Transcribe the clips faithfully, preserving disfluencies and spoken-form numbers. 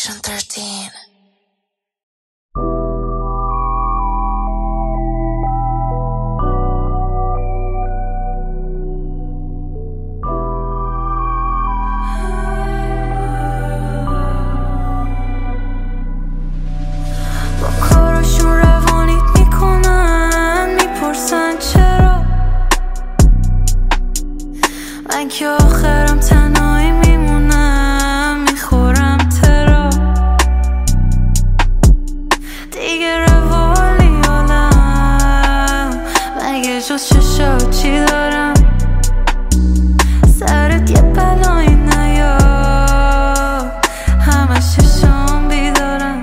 Session thirteen. من که آخرم تنهایی میمونم، میخورم ترا دیگه روالی حالم، مگه جز چشات چی دارم؟ سرت یه بلایی نیاد، همش چشام بیدارم.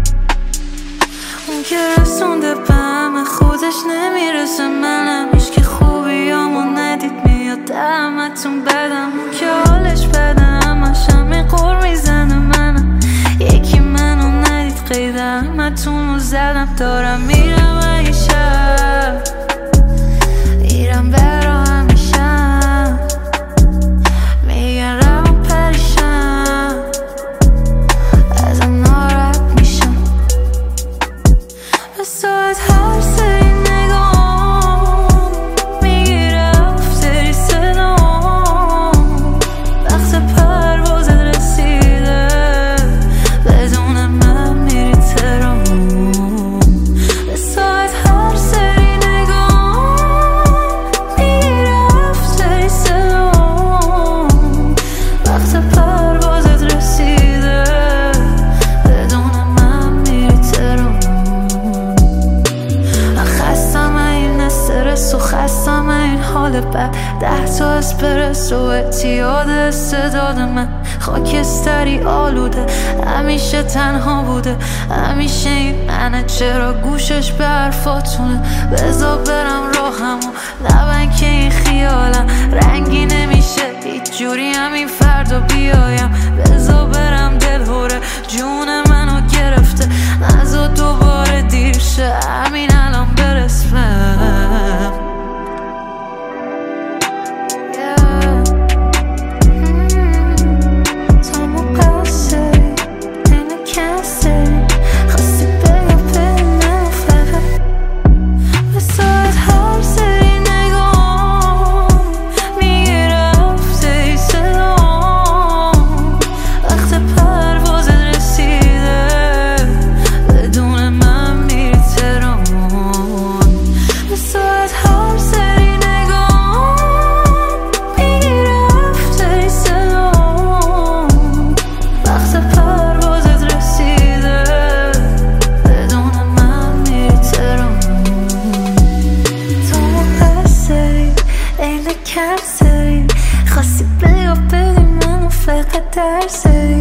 اون که رسونده به همه خودش نمیرسه، منم هیچ که خوبیامو ندید میاد دمتون بدم. اون که حالش بده همش همه قور میزنه، منم یکی منو ندید قید همتون رو زدم. دارم میرم این شب، میرم برا همیشم، میگن روان پریشم، ازم ناراحت میشم. به ساعت هر سری نگام میگیره افتری صدام، وقت پروازت رسیده بدون من میری ترام. به ساعت هر سری نگام میگیره افتری صدام، وقت پروازت رسیده بدون من میری ترام. خستم این استرس و خستم این حال بد، ده تا اسپرس و اعتیاد استعداد من. خاکستری آلوده همیشه تنها بوده، همیشه این منه، چرا گوشش به حرفاتونه؟ بذار برم راهمو نبن که این خیالم رنگی نمیشه هیچ جوری همین فردا بیایم. بذار برم دلهوره جون منو گرفته، نذار دوباره دیر شه همین الان برسم. خواستی بگو بدی منو فقط درسه،